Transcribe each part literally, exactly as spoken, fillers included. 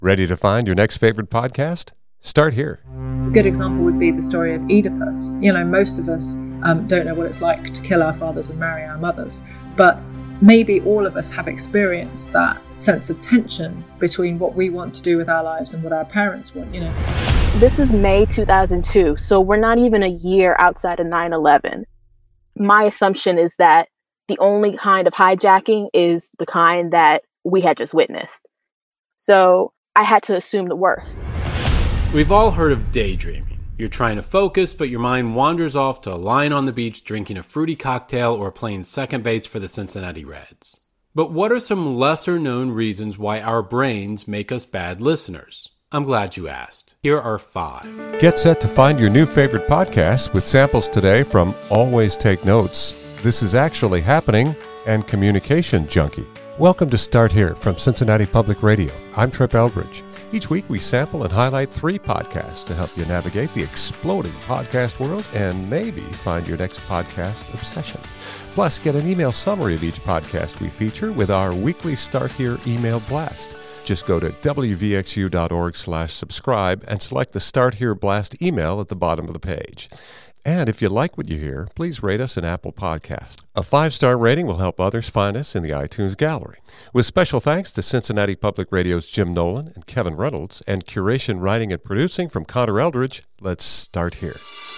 Ready to find your next favorite podcast? Start here. A good example would be the story of Oedipus. You know, most of us um, don't know what it's like to kill our fathers and marry our mothers, but maybe all of us have experienced that sense of tension between what we want to do with our lives and what our parents want, you know. This is May two thousand two, so we're not even a year outside of nine eleven. My assumption is that the only kind of hijacking is the kind that we had just witnessed. So I had to assume the worst. We've all heard of daydreaming. You're trying to focus, but your mind wanders off to lying on the beach drinking a fruity cocktail or playing second base for the Cincinnati Reds. But what are some lesser-known reasons why our brains make us bad listeners? I'm glad you asked. Here are five. Get set to find your new favorite podcast with samples today from Always Take Notes, This Is Actually Happening, and Communication Junkie. Welcome to Start Here from Cincinnati Public Radio. I'm Trip Eldridge. Each week we sample and highlight three podcasts to help you navigate the exploding podcast world and maybe find your next podcast obsession. Plus, get an email summary of each podcast we feature with our weekly Start Here email blast. Just go to w v x u dot org slash subscribe and select the Start Here blast email at the bottom of the page. And if you like what you hear, please rate us an Apple Podcast. A five-star rating will help others find us in the iTunes gallery. With special thanks to Cincinnati Public Radio's Jim Nolan and Kevin Reynolds, and curation, writing, and producing from Connor Eldridge, let's start here.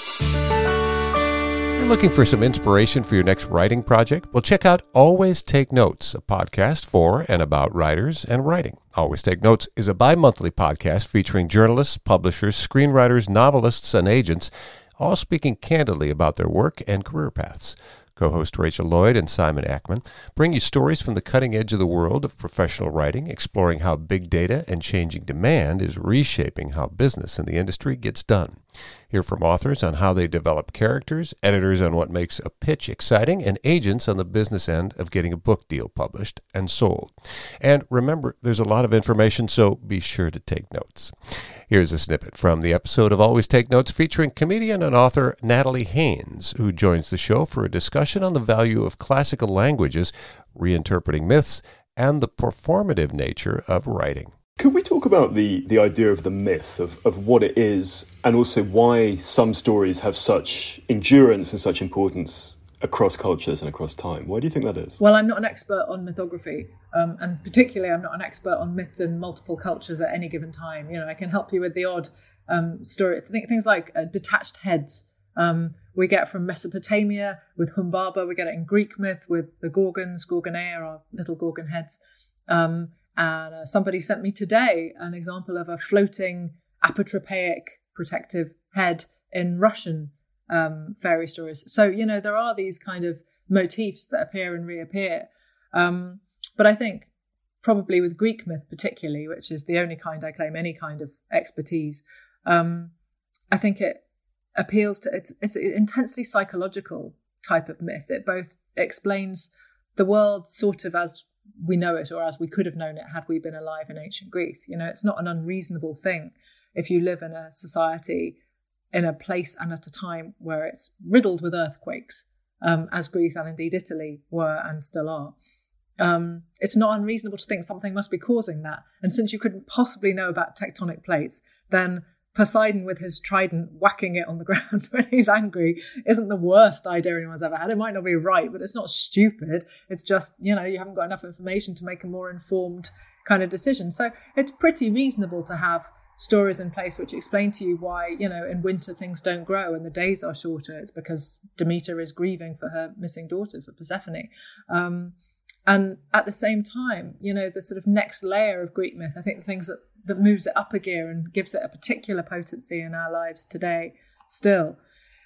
You're looking for some inspiration for your next writing project? Well, check out Always Take Notes, a podcast for and about writers and writing. Always Take Notes is a bi-monthly podcast featuring journalists, publishers, screenwriters, novelists, and agents, all speaking candidly about their work and career paths. Co-host Rachel Lloyd and Simon Ackman bring you stories from the cutting edge of the world of professional writing, exploring how big data and changing demand is reshaping how business in the industry gets done. Hear from authors on how they develop characters, editors on what makes a pitch exciting, and agents on the business end of getting a book deal published and sold. And remember, there's a lot of information, so be sure to take notes. Here's a snippet from the episode of Always Take Notes featuring comedian and author Natalie Haynes, who joins the show for a discussion on the value of classical languages, reinterpreting myths, and the performative nature of writing. Could we talk about the, the idea of the myth, of, of what it is, and also why some stories have such endurance and such importance across cultures and across time? Why do you think that is? Well, I'm not an expert on mythography, um, and particularly I'm not an expert on myths in multiple cultures at any given time. You know, I can help you with the odd um, story. Think, things like uh, detached heads. Um, we get from Mesopotamia with Humbaba. We get it in Greek myth with the Gorgons, Gorgonea, or little Gorgon heads. Um, and uh, somebody sent me today an example of a floating apotropaic protective head in Russian um, fairy stories. So, you know, there are these kind of motifs that appear and reappear. Um, but I think probably with Greek myth particularly, which is the only kind I claim any kind of expertise, um, I think it appeals to, it's, it's an intensely psychological type of myth. It both explains the world sort of as we know it, or as we could have known it had we been alive in ancient Greece. You know, it's not an unreasonable thing if you live in a society, in a place and at a time where it's riddled with earthquakes, um, as Greece and indeed Italy were and still are. Um, it's not unreasonable to think something must be causing that. And since you couldn't possibly know about tectonic plates, then Poseidon with his trident whacking it on the ground when he's angry isn't the worst idea anyone's ever had. It might not be right, but it's not stupid. It's just, you know, you haven't got enough information to make a more informed kind of decision. So it's pretty reasonable to have stories in place which explain to you why, you know, in winter things don't grow and the days are shorter. It's because Demeter is grieving for her missing daughter, for Persephone. Um, and at the same time, you know, the sort of next layer of Greek myth, I think the things that that moves it up a gear and gives it a particular potency in our lives today still,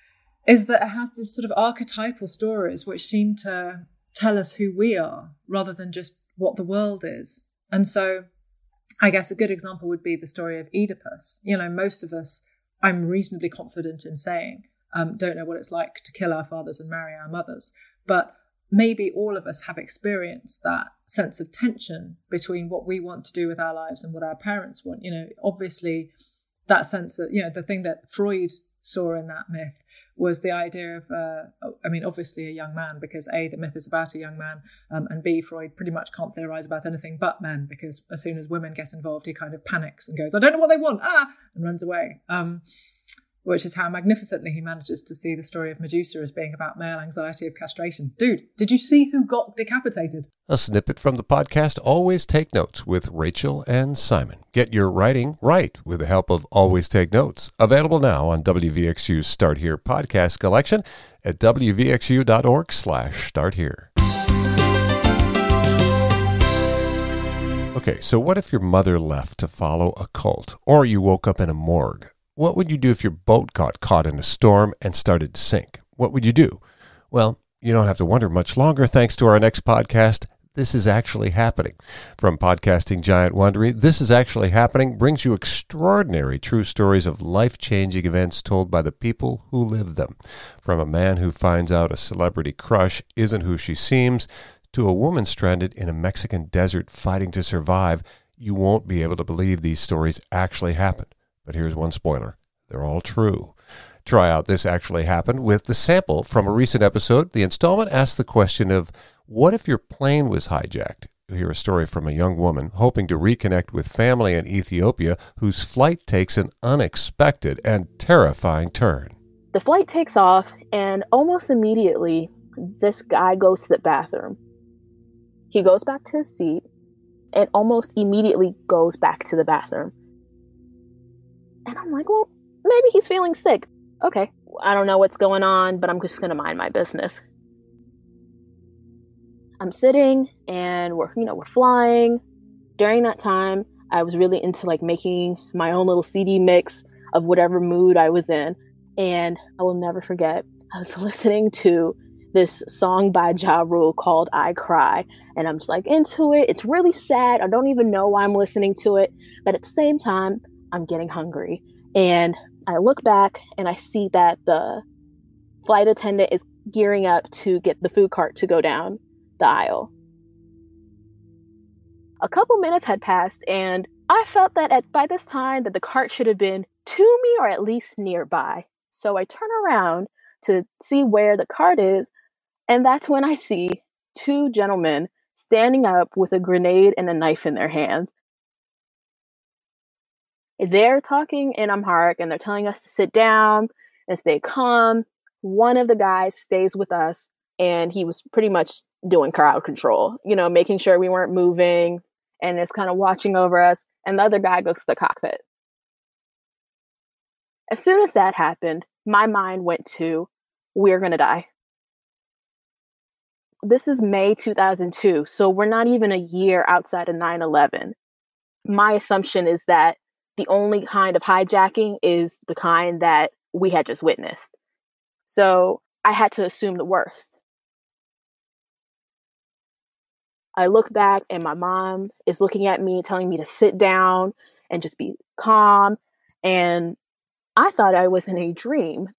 is that it has this sort of archetypal stories which seem to tell us who we are rather than just what the world is. And so I guess a good example would be the story of Oedipus. You know, most of us, I'm reasonably confident in saying, um, don't know what it's like to kill our fathers and marry our mothers. But maybe all of us have experienced that sense of tension between what we want to do with our lives and what our parents want. You know, obviously that sense of, you know, the thing that Freud saw in that myth was the idea of, uh, I mean, obviously a young man, because A, the myth is about a young man, um, and B, Freud pretty much can't theorize about anything but men, because as soon as women get involved, he kind of panics and goes, I don't know what they want, ah, and runs away. Um, which is how magnificently he manages to see the story of Medusa as being about male anxiety of castration. Dude, did you see who got decapitated? A snippet from the podcast Always Take Notes with Rachel and Simon. Get your writing right with the help of Always Take Notes. Available now on W V X U's Start Here podcast collection at w v x u dot org slash start here. Okay, so what if your mother left to follow a cult, or you woke up in a morgue? What would you do if your boat got caught in a storm and started to sink? What would you do? Well, you don't have to wonder much longer thanks to our next podcast, This Is Actually Happening. From podcasting giant Wondery, This Is Actually Happening brings you extraordinary true stories of life-changing events told by the people who live them. From a man who finds out a celebrity crush isn't who she seems, to a woman stranded in a Mexican desert fighting to survive, you won't be able to believe these stories actually happened. But here's one spoiler. They're all true. Try out This Actually Happened with the sample from a recent episode. The installment asks the question of, what if your plane was hijacked? You'll hear a story from a young woman hoping to reconnect with family in Ethiopia whose flight takes an unexpected and terrifying turn. The flight takes off, and almost immediately, this guy goes to the bathroom. He goes back to his seat, and almost immediately goes back to the bathroom. And I'm like, well, maybe he's feeling sick. Okay, I don't know what's going on, but I'm just going to mind my business. I'm sitting and we're, you know, we're flying. During that time, I was really into like making my own little C D mix of whatever mood I was in. And I will never forget, I was listening to this song by Ja Rule called I Cry. And I'm just like into it. It's really sad. I don't even know why I'm listening to it. But at the same time, I'm getting hungry. And I look back and I see that the flight attendant is gearing up to get the food cart to go down the aisle. A couple minutes had passed, and I felt that at by this time that the cart should have been to me or at least nearby. So I turn around to see where the cart is, and that's when I see two gentlemen standing up with a grenade and a knife in their hands. They're talking in Amharic, and they're telling us to sit down and stay calm. One of the guys stays with us, and he was pretty much doing crowd control, you know, making sure we weren't moving, and is kind of watching over us. And the other guy goes to the cockpit. As soon as that happened, my mind went to, we're going to die. This is May two thousand two, so we're not even a year outside of nine eleven. My assumption is that the only kind of hijacking is the kind that we had just witnessed. So I had to assume the worst. I look back and my mom is looking at me, telling me to sit down and just be calm. And I thought I was in a dream.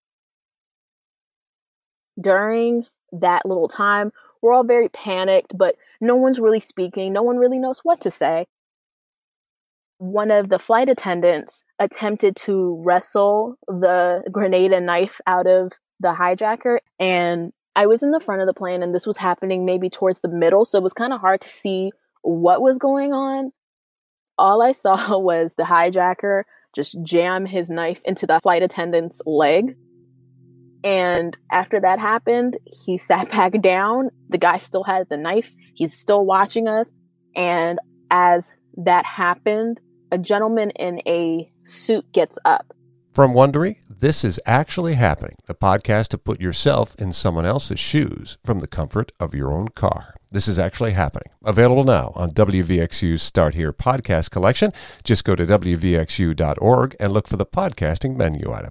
During that little time, we're all very panicked, but no one's really speaking. No one really knows what to say. One of the flight attendants attempted to wrestle the grenade and knife out of the hijacker. And I was in the front of the plane, and this was happening maybe towards the middle. So it was kind of hard to see what was going on. All I saw was the hijacker just jam his knife into the flight attendant's leg. And after that happened, he sat back down. The guy still had the knife. He's still watching us. And as that happened, a gentleman in a suit gets up. From Wondery, This Is Actually Happening, the podcast to put yourself in someone else's shoes from the comfort of your own car. This Is Actually Happening. Available now on W V X U's Start Here podcast collection. Just go to w v x u dot org and look for the podcasting menu item.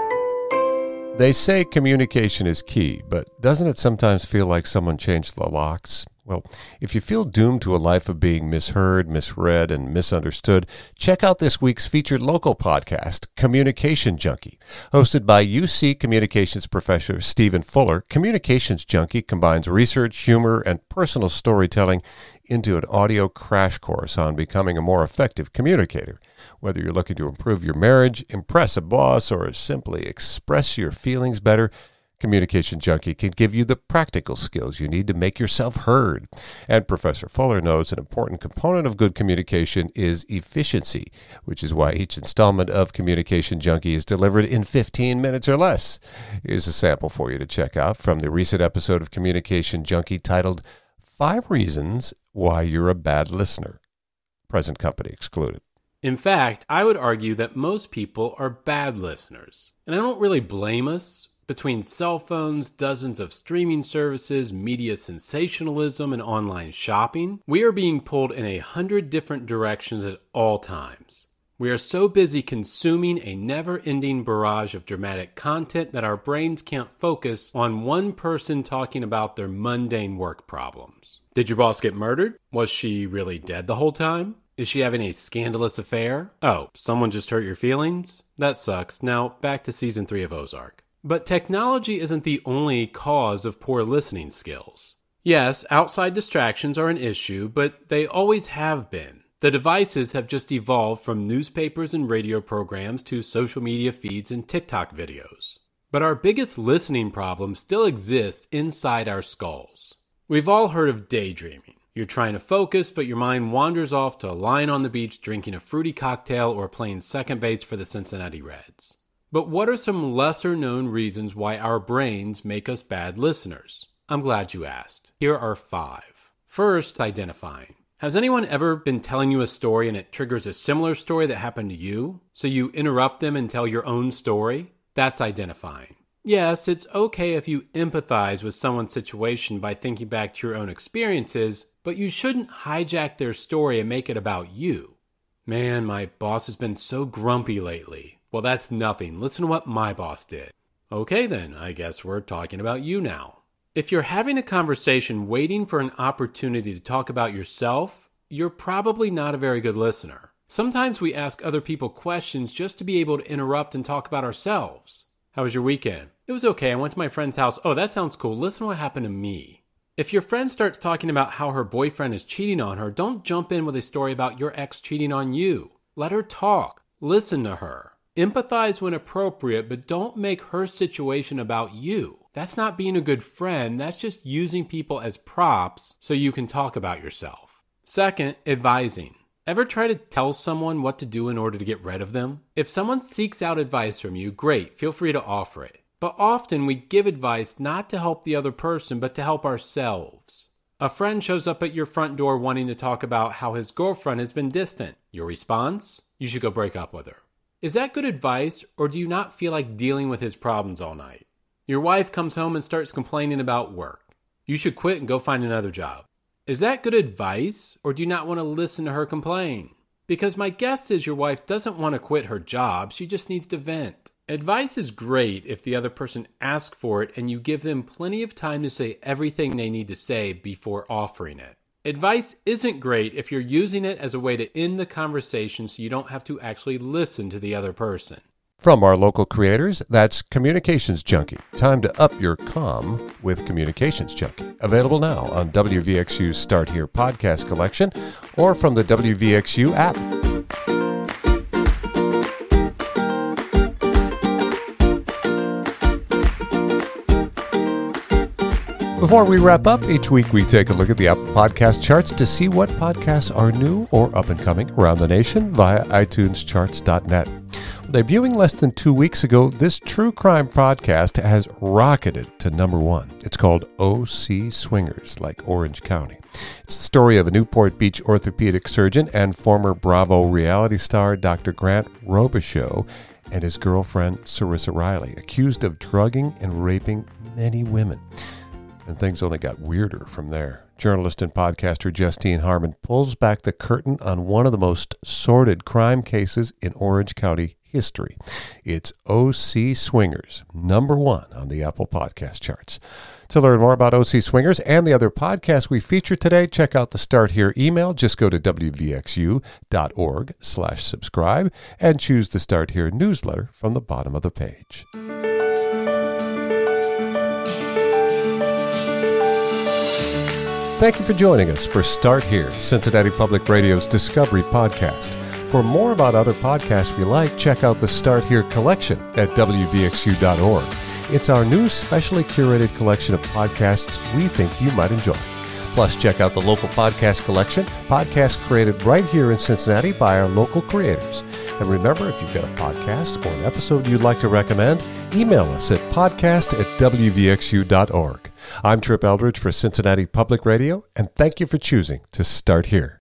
They say communication is key, but doesn't it sometimes feel like someone changed the locks? Well, if you feel doomed to a life of being misheard, misread, and misunderstood, check out this week's featured local podcast, Communication Junkie. Hosted by U C Communications professor Stephen Fuller, Communications Junkie combines research, humor, and personal storytelling into an audio crash course on becoming a more effective communicator. Whether you're looking to improve your marriage, impress a boss, or simply express your feelings better, Communication Junkie can give you the practical skills you need to make yourself heard. And Professor Fuller knows an important component of good communication is efficiency, which is why each installment of Communication Junkie is delivered in fifteen minutes or less. Here's a sample for you to check out from the recent episode of Communication Junkie titled Five Reasons Why You're a Bad Listener. Present company excluded. In fact, I would argue that most people are bad listeners. And I don't really blame us. Between cell phones, dozens of streaming services, media sensationalism, and online shopping, we are being pulled in a hundred different directions at all times. We are so busy consuming a never-ending barrage of dramatic content that our brains can't focus on one person talking about their mundane work problems. Did your boss get murdered? Was she really dead the whole time? Is she having a scandalous affair? Oh, someone just hurt your feelings? That sucks. Now, back to season three of Ozark. But technology isn't the only cause of poor listening skills. Yes, outside distractions are an issue, but they always have been. The devices have just evolved from newspapers and radio programs to social media feeds and TikTok videos. But our biggest listening problem still exists inside our skulls. We've all heard of daydreaming. You're trying to focus, but your mind wanders off to lying on the beach drinking a fruity cocktail or playing second base for the Cincinnati Reds. But what are some lesser-known reasons why our brains make us bad listeners? I'm glad you asked. Here are five. First, identifying. Has anyone ever been telling you a story and it triggers a similar story that happened to you? So you interrupt them and tell your own story? That's identifying. Yes, it's okay if you empathize with someone's situation by thinking back to your own experiences, but you shouldn't hijack their story and make it about you. Man, my boss has been so grumpy lately. Well, that's nothing. Listen to what my boss did. Okay, then, I guess we're talking about you now. If you're having a conversation waiting for an opportunity to talk about yourself, you're probably not a very good listener. Sometimes we ask other people questions just to be able to interrupt and talk about ourselves. How was your weekend? It was okay. I went to my friend's house. Oh, that sounds cool. Listen to what happened to me. If your friend starts talking about how her boyfriend is cheating on her, don't jump in with a story about your ex cheating on you. Let her talk. Listen to her. Empathize when appropriate, but don't make her situation about you. That's not being a good friend. That's just using people as props so you can talk about yourself. Second, advising. Ever try to tell someone what to do in order to get rid of them? If someone seeks out advice from you, great, feel free to offer it. But often we give advice not to help the other person, but to help ourselves. A friend shows up at your front door wanting to talk about how his girlfriend has been distant. Your response? You should go break up with her. Is that good advice, or do you not feel like dealing with his problems all night? Your wife comes home and starts complaining about work. You should quit and go find another job. Is that good advice, or do you not want to listen to her complain? Because my guess is your wife doesn't want to quit her job, she just needs to vent. Advice is great if the other person asks for it and you give them plenty of time to say everything they need to say before offering it. Advice isn't great if you're using it as a way to end the conversation so you don't have to actually listen to the other person. From our local creators, that's Communications Junkie. Time to up your comm with Communications Junkie. Available now on W V X U's Start Here podcast collection or from the W V X U app. Before we wrap up, each week we take a look at the Apple Podcast charts to see what podcasts are new or up and coming around the nation via i tunes charts dot net. Debuting less than two weeks ago, this true crime podcast has rocketed to number one. It's called O C Swingers, like Orange County. It's the story of a Newport Beach orthopedic surgeon and former Bravo reality star Doctor Grant Robichaux and his girlfriend Sarissa Riley, accused of drugging and raping many women. And things only got weirder from there. Journalist and podcaster Justine Harmon pulls back the curtain on one of the most sordid crime cases in Orange County history. history. It's O C Swingers, number one on the Apple Podcast charts. To learn more about O C Swingers and the other podcasts we feature today, check out the Start Here email. Just go to w v x u dot org slash subscribe and choose the Start Here newsletter from the bottom of the page. Thank you for joining us for Start Here, Cincinnati Public Radio's Discovery Podcast. For more about other podcasts we like, check out the Start Here collection at w v x u dot org. It's our new specially curated collection of podcasts we think you might enjoy. Plus, check out the local podcast collection, podcasts created right here in Cincinnati by our local creators. And remember, if you've got a podcast or an episode you'd like to recommend, email us at podcast at w v x u dot org. I'm Trip Eldridge for Cincinnati Public Radio, and thank you for choosing to Start Here.